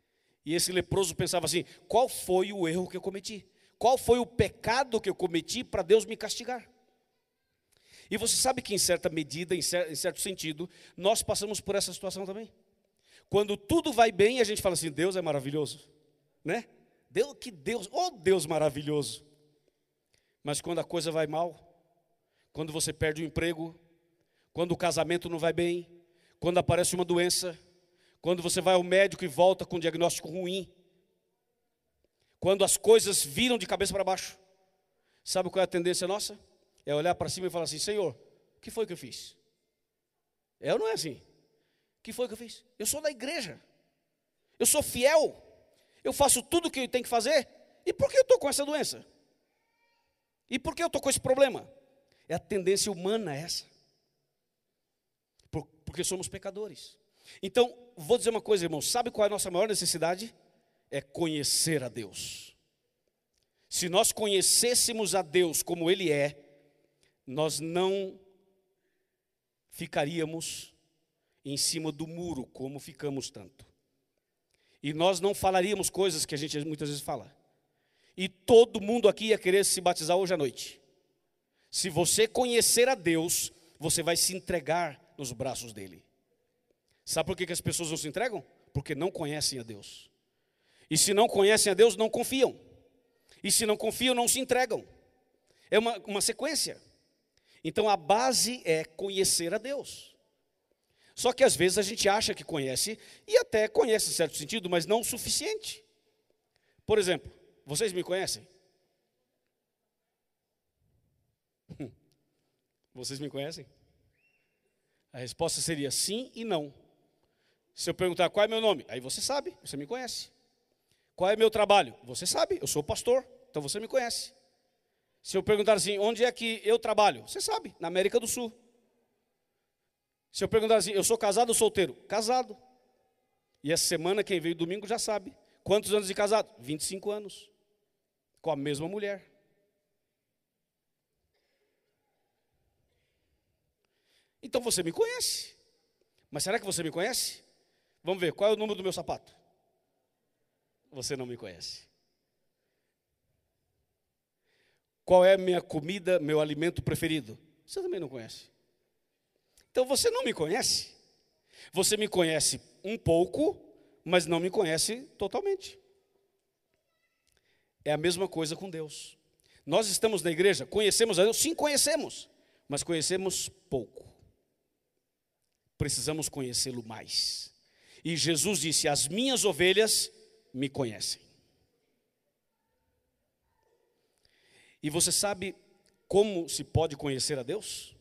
E esse leproso pensava assim: qual foi o erro que eu cometi? Qual foi o pecado que eu cometi para Deus me castigar? E você sabe que em certa medida, em certo sentido, nós passamos por essa situação também. Quando tudo vai bem, a gente fala assim: Deus é maravilhoso, né? Deus, que Deus, oh Deus maravilhoso. Mas quando a coisa vai mal, quando você perde o emprego, quando o casamento não vai bem, quando aparece uma doença, quando você vai ao médico e volta com um diagnóstico ruim, quando as coisas viram de cabeça para baixo, sabe qual é a tendência nossa? É olhar para cima e falar assim: Senhor, o que foi que eu fiz? É ou não é assim? O que foi que eu fiz? Eu sou da igreja, eu sou fiel, eu faço tudo o que eu tenho que fazer, e por que eu estou com essa doença? E por que eu estou com esse problema? É a tendência humana essa, por, porque somos pecadores. Então, vou dizer uma coisa, irmãos, sabe qual é a nossa maior necessidade? É conhecer a Deus. Se nós conhecêssemos a Deus como Ele é, nós não ficaríamos em cima do muro como ficamos tanto. E nós não falaríamos coisas que a gente muitas vezes fala. E todo mundo aqui ia querer se batizar hoje à noite. Se você conhecer a Deus, você vai se entregar nos braços dele. Sabe por que que as pessoas não se entregam? Porque não conhecem a Deus. E se não conhecem a Deus, não confiam. E se não confiam, não se entregam. É uma, uma sequência. Então a base é conhecer a Deus. Só que às vezes a gente acha que conhece, e até conhece em certo sentido, mas não o suficiente. Por exemplo, vocês me conhecem? Vocês me conhecem? A resposta seria sim e não. Se eu perguntar qual é meu nome, aí você sabe, você me conhece. Qual é meu trabalho? Você sabe, eu sou pastor, então você me conhece. Se eu perguntar assim, onde é que eu trabalho? Você sabe, na América do Sul. Se eu perguntar assim, eu sou casado ou solteiro? Casado. E essa semana, quem veio domingo já sabe. Quantos anos de casado? vinte e cinco anos. Com a mesma mulher. Então você me conhece. Mas será que você me conhece? Vamos ver, qual é o número do meu sapato? Você não me conhece. Qual é a minha comida, meu alimento preferido? Você também não conhece. Então você não me conhece. Você me conhece um pouco, mas não me conhece totalmente. É a mesma coisa com Deus. Nós estamos na igreja, conhecemos a Deus? Sim, conhecemos, mas conhecemos pouco. Precisamos conhecê-lo mais. E Jesus disse: as minhas ovelhas me conhecem. E você sabe como se pode conhecer a Deus?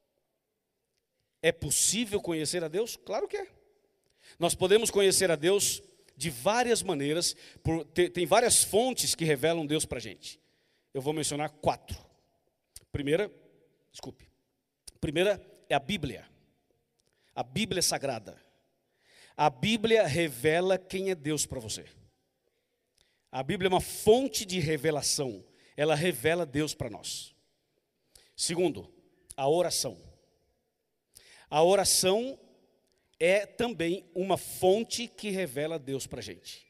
É possível conhecer a Deus? Claro que é. Nós podemos conhecer a Deus de várias maneiras, por, tem, tem várias fontes que revelam Deus para a gente. Eu vou mencionar quatro. Primeira, desculpe. Primeira é a Bíblia. A Bíblia Sagrada. A Bíblia revela quem é Deus para você. A Bíblia é uma fonte de revelação. Ela revela Deus para nós. Segundo, a oração. A oração é também uma fonte que revela Deus para a gente.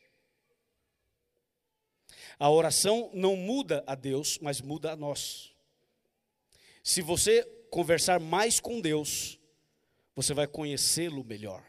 A oração não muda a Deus, mas muda a nós. Se você conversar mais com Deus, você vai conhecê-lo melhor.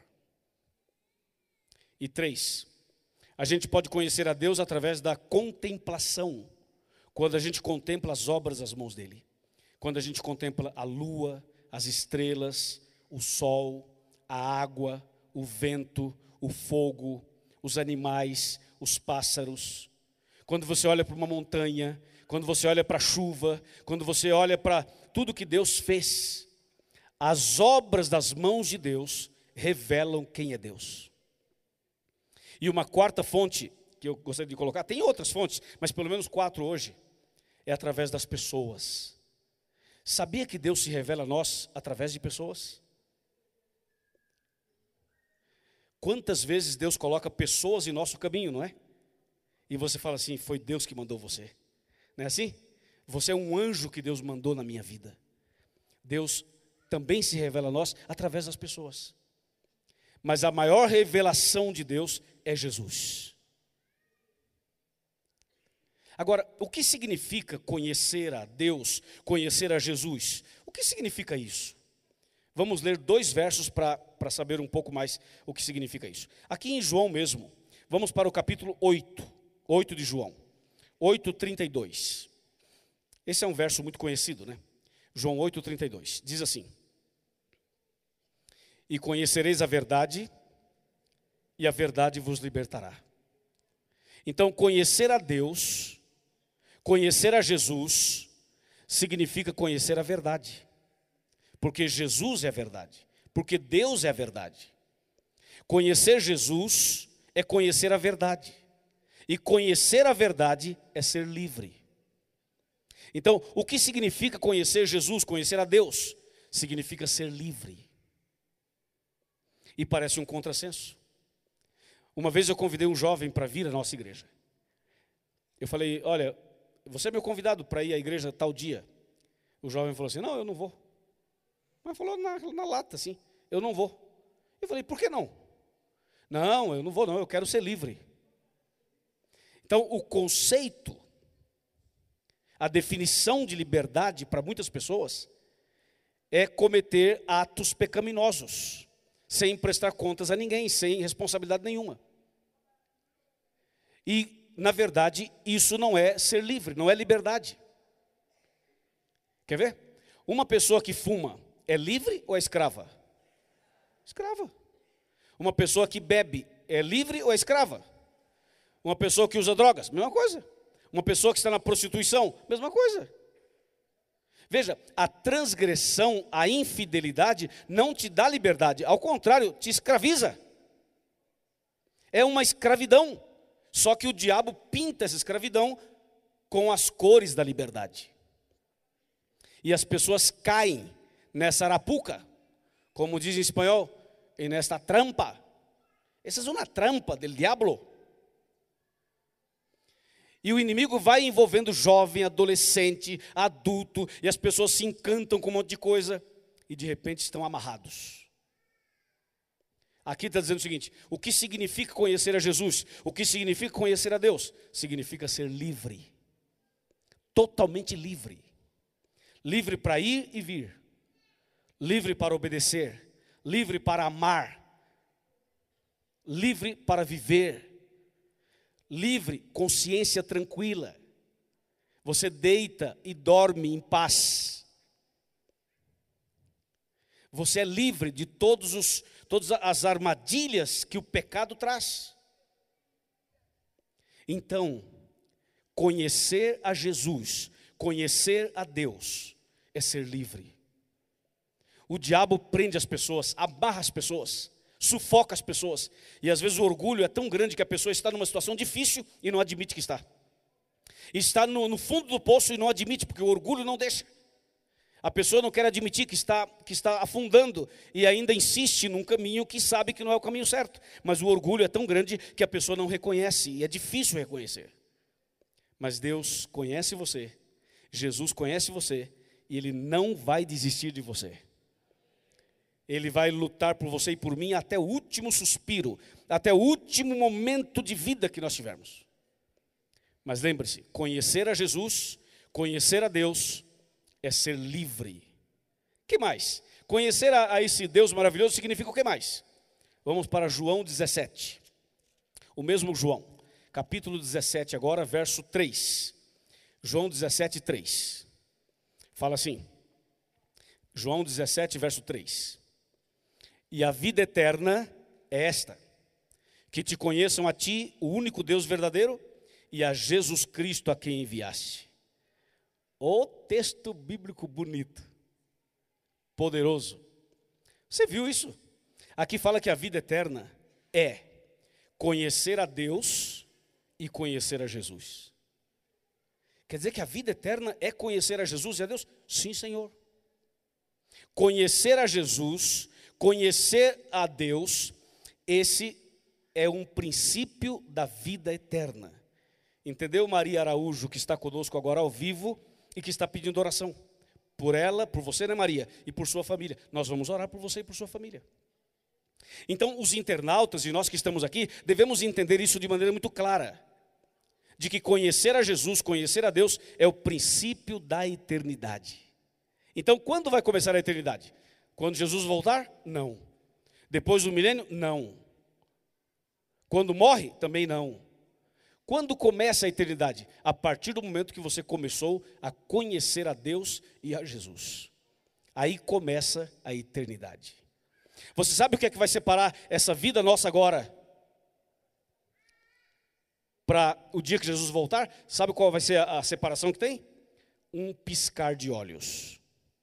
E três, a gente pode conhecer a Deus através da contemplação. Quando a gente contempla as obras das mãos dele. Quando a gente contempla a lua, as estrelas, o sol, a água, o vento, o fogo, os animais, os pássaros. Quando você olha para uma montanha, quando você olha para a chuva, quando você olha para tudo que Deus fez, as obras das mãos de Deus revelam quem é Deus. E uma quarta fonte que eu gostaria de colocar, tem outras fontes, mas pelo menos quatro hoje, é através das pessoas. Sabia que Deus se revela a nós através de pessoas? Quantas vezes Deus coloca pessoas em nosso caminho, não é? E você fala assim, foi Deus que mandou você. Não é assim? Você é um anjo que Deus mandou na minha vida. Deus também se revela a nós através das pessoas. Mas a maior revelação de Deus é Jesus. Agora, o que significa conhecer a Deus, conhecer a Jesus? O que significa isso? Vamos ler dois versos para saber um pouco mais o que significa isso. Aqui em João mesmo, vamos para o capítulo oito, oito de João, oito, trinta e dois. Esse é um verso muito conhecido, né? João oito, trinta e dois, diz assim: e conhecereis a verdade, e a verdade vos libertará. Então, conhecer a Deus, conhecer a Jesus, significa conhecer a verdade. Porque Jesus é a verdade. Porque Deus é a verdade. Conhecer Jesus é conhecer a verdade. E conhecer a verdade é ser livre. Então, o que significa conhecer Jesus, conhecer a Deus? Significa ser livre. E parece um contrassenso. Uma vez eu convidei um jovem para vir à nossa igreja. Eu falei, olha, você é meu convidado para ir à igreja tal dia. O jovem falou assim, não, eu não vou. Mas falou na, na lata assim, eu não vou. Eu falei, por que não? Não, eu não vou não, eu quero ser livre. Então, o conceito, a definição de liberdade para muitas pessoas é cometer atos pecaminosos, sem prestar contas a ninguém, sem responsabilidade nenhuma. E, na verdade, isso não é ser livre, não é liberdade. Quer ver? Uma pessoa que fuma é livre ou é escrava? Escrava. Uma pessoa que bebe é livre ou é escrava? Uma pessoa que usa drogas, mesma coisa. Uma pessoa que está na prostituição, mesma coisa. Veja, a transgressão, a infidelidade não te dá liberdade, ao contrário, te escraviza. É uma escravidão, só que o diabo pinta essa escravidão com as cores da liberdade. E as pessoas caem nessa arapuca, como diz em espanhol, e nesta trampa. Essa é uma trampa del diablo. E o inimigo vai envolvendo jovem, adolescente, adulto, e as pessoas se encantam com um monte de coisa, e de repente estão amarrados. Aqui está dizendo o seguinte, o que significa conhecer a Jesus? O que significa conhecer a Deus? Significa ser livre, totalmente livre. Livre para ir e vir, livre para obedecer, livre para amar, livre para viver, livre, consciência tranquila. Você deita e dorme em paz. Você é livre de todos os, todas as armadilhas que o pecado traz. Então, conhecer a Jesus, conhecer a Deus, é ser livre. O diabo prende as pessoas, amarra as pessoas, sufoca as pessoas. E às vezes o orgulho é tão grande que a pessoa está numa situação difícil e não admite que está. Está no, no fundo do poço e não admite, porque o orgulho não deixa. A pessoa não quer admitir que está, que está afundando e ainda insiste num caminho que sabe que não é o caminho certo. Mas o orgulho é tão grande que a pessoa não reconhece e é difícil reconhecer. Mas Deus conhece você, Jesus conhece você e Ele não vai desistir de você. Ele vai lutar por você e por mim até o último suspiro, até o último momento de vida que nós tivermos. Mas lembre-se, conhecer a Jesus, conhecer a Deus, é ser livre. O que mais? Conhecer a, a esse Deus maravilhoso significa o que mais? Vamos para João dezessete. O mesmo João, capítulo dezessete agora, verso três. João dezessete, três. Fala assim, João dezessete, verso três. E a vida eterna é esta, que te conheçam a ti, o único Deus verdadeiro, e a Jesus Cristo a quem enviaste. O texto bíblico bonito, poderoso. Você viu isso? Aqui fala que a vida eterna é conhecer a Deus e conhecer a Jesus. Quer dizer que a vida eterna é conhecer a Jesus e a Deus? Sim, Senhor. Conhecer a Jesus, conhecer a Deus, esse é um princípio da vida eterna. Entendeu, Maria Araújo, que está conosco agora ao vivo e que está pedindo oração? Por ela, por você, né, Maria? E por sua família. Nós vamos orar por você e por sua família. Então, os internautas e nós que estamos aqui, devemos entender isso de maneira muito clara. de que conhecer a Jesus, conhecer a Deus, é o princípio da eternidade. Então, quando vai começar a eternidade? Quando Jesus voltar? Não. Depois do milênio? Não. Quando morre? Também não. Quando começa a eternidade? A partir do momento que você começou a conhecer a Deus e a Jesus. Aí começa a eternidade. Você sabe o que é que vai separar essa vida nossa agora para o dia que Jesus voltar? Sabe qual vai ser a, a separação que tem? Um piscar de olhos.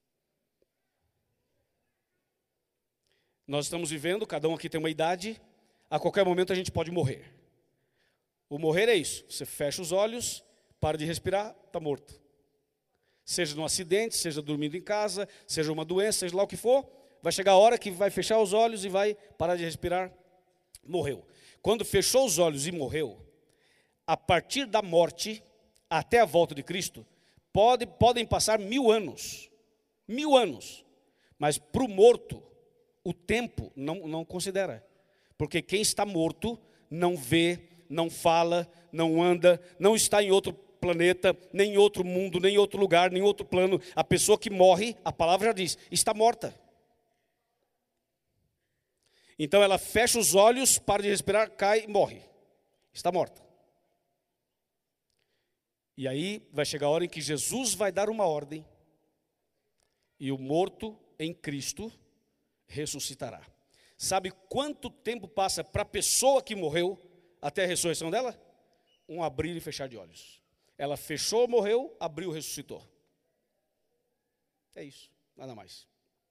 Nós estamos vivendo, cada um aqui tem uma idade, a qualquer momento a gente pode morrer. O morrer é isso, você fecha os olhos, para de respirar, está morto. Seja num acidente, seja dormindo em casa, seja uma doença, seja lá o que for, vai chegar a hora que vai fechar os olhos e vai parar de respirar, morreu. Quando fechou os olhos e morreu, a partir da morte até a volta de Cristo, pode, podem passar mil anos, mil anos, mas para o morto, o tempo não, não considera, porque quem está morto não vê, não fala, não anda, não está em outro planeta, nem em outro mundo, nem em outro lugar, nem em outro plano. A pessoa que morre, a palavra já diz, está morta. Então ela fecha os olhos, para de respirar, cai e morre. Está morta. E aí vai chegar a hora em que Jesus vai dar uma ordem, e o morto em Cristo ressuscitará. Sabe quanto tempo passa para a pessoa que morreu até a ressurreição dela? Um abrir e fechar de olhos. Ela fechou, morreu, abriu, ressuscitou. É isso, nada mais.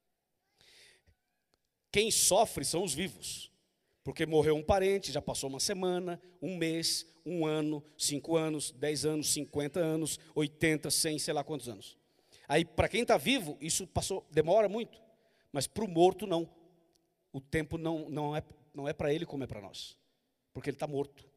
Quem sofre são os vivos, porque morreu um parente, já passou uma semana, um mês, um ano, cinco anos, dez anos, cinquenta anos, oitenta, cem, sei lá quantos anos. Aí para quem está vivo, isso passou, demora muito, mas para o morto não. O tempo não, não é, não é para ele como é para nós, porque ele está morto.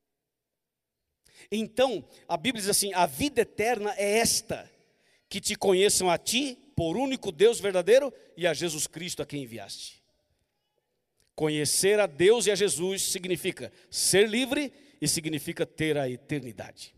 Então, a Bíblia diz assim, a vida eterna é esta, que te conheçam a ti, por único Deus verdadeiro, e a Jesus Cristo a quem enviaste. Conhecer a Deus e a Jesus significa ser livre e significa ter a eternidade.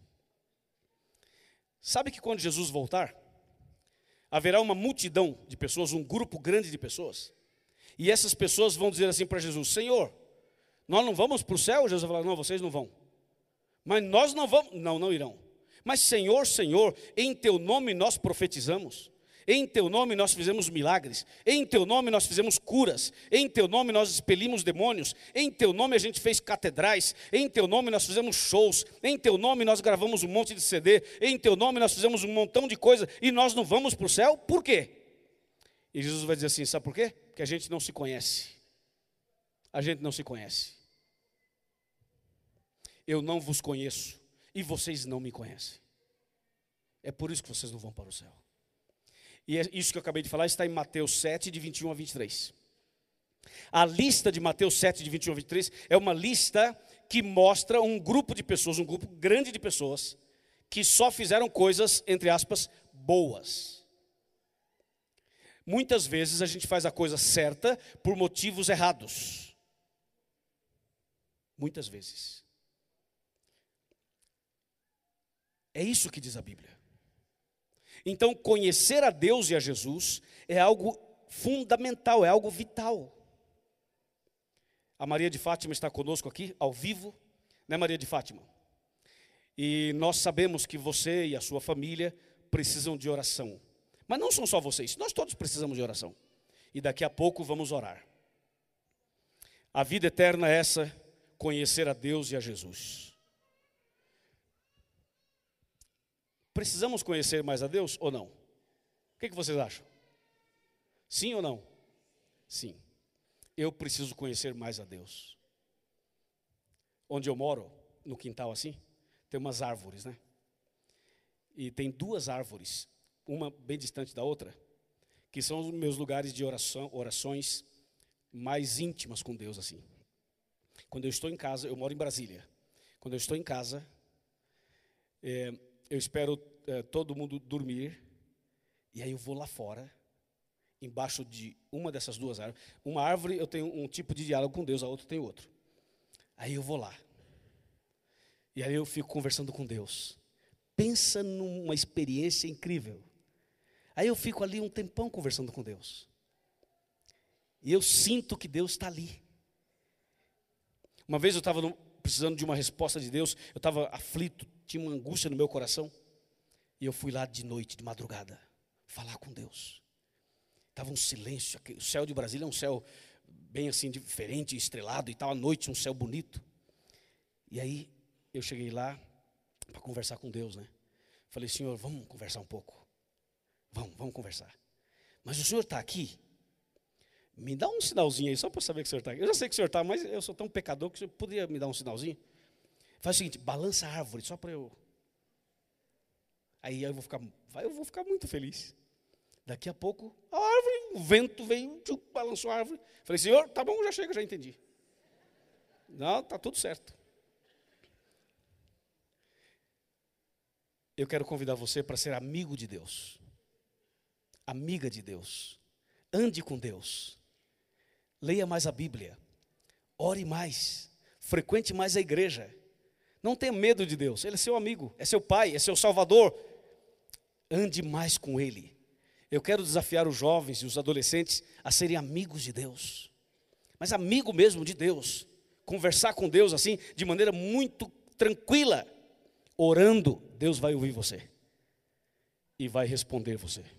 Sabe que quando Jesus voltar, haverá uma multidão de pessoas, um grupo grande de pessoas, e essas pessoas vão dizer assim para Jesus, Senhor, nós não vamos para o céu? Jesus vai falar, não, vocês não vão. Mas nós não vamos, não, não irão. Mas Senhor, Senhor, em teu nome nós profetizamos, em teu nome nós fizemos milagres, em teu nome nós fizemos curas, em teu nome nós expelimos demônios, em teu nome a gente fez catedrais, em teu nome nós fizemos shows, em teu nome nós gravamos um monte de C D, em teu nome nós fizemos um montão de coisa, e nós não vamos para o céu? Por quê? E Jesus vai dizer assim, sabe por quê? Porque a gente não se conhece. A gente não se conhece. Eu não vos conheço e vocês não me conhecem. É por isso que vocês não vão para o céu. E é isso que eu acabei de falar está em Mateus sete, de vinte e um a vinte e três. A lista de Mateus sete, de vinte e um a vinte e três é uma lista que mostra um grupo de pessoas, um grupo grande de pessoas, que só fizeram coisas, entre aspas, boas. Muitas vezes a gente faz a coisa certa por motivos errados. Muitas vezes. É isso que diz a Bíblia. Então, conhecer a Deus e a Jesus é algo fundamental, é algo vital. A Maria de Fátima está conosco aqui, ao vivo, né, Maria de Fátima? E nós sabemos que você e a sua família precisam de oração. Mas não são só vocês, nós todos precisamos de oração. E daqui a pouco vamos orar. A vida eterna é essa, conhecer a Deus e a Jesus. Precisamos conhecer mais a Deus ou não? O que, que vocês acham? Sim ou não? Sim. Eu preciso conhecer mais a Deus. Onde eu moro, no quintal assim, tem umas árvores, né? E tem duas árvores, uma bem distante da outra, que são os meus lugares de oração, orações mais íntimas com Deus assim. Quando eu estou em casa, eu moro em Brasília. Quando eu estou em casa, é, eu espero é, todo mundo dormir, e aí eu vou lá fora, embaixo de uma dessas duas árvores. Uma árvore eu tenho um tipo de diálogo com Deus, a outra tem outro. Aí eu vou lá. E aí eu fico conversando com Deus. Pensa numa experiência incrível. Aí eu fico ali um tempão conversando com Deus. E eu sinto que Deus está ali. Uma vez eu estava precisando de uma resposta de Deus, eu estava aflito, tinha uma angústia no meu coração. E eu fui lá de noite, de madrugada, falar com Deus. Estava um silêncio, o céu de Brasília é um céu bem assim diferente, estrelado e tal, à noite um céu bonito. E aí eu cheguei lá para conversar com Deus, né? Falei, Senhor, vamos conversar um pouco. Vamos, vamos conversar. Mas o Senhor está aqui? Me dá um sinalzinho aí, só para eu saber que o Senhor está aqui. Eu já sei que o Senhor está, mas eu sou tão pecador que o Senhor poderia me dar um sinalzinho. Faz o seguinte, balança a árvore, só para eu... Aí eu vou ficar, eu vou ficar muito feliz. Daqui a pouco, a árvore, o vento veio, tchum, balançou a árvore. Falei, Senhor, tá bom, já chega, já entendi. Não, tá tudo certo. Eu quero convidar você para ser amigo de Deus. Amiga de Deus. Ande com Deus. Leia mais a Bíblia. Ore mais. Frequente mais a igreja. Não tenha medo de Deus. Ele é seu amigo, é seu pai, é seu salvador. Ande mais com Ele. Eu quero desafiar os jovens e os adolescentes a serem amigos de Deus. Mas amigo mesmo de Deus. Conversar com Deus assim, de maneira muito tranquila. Orando, Deus vai ouvir você. E vai responder você.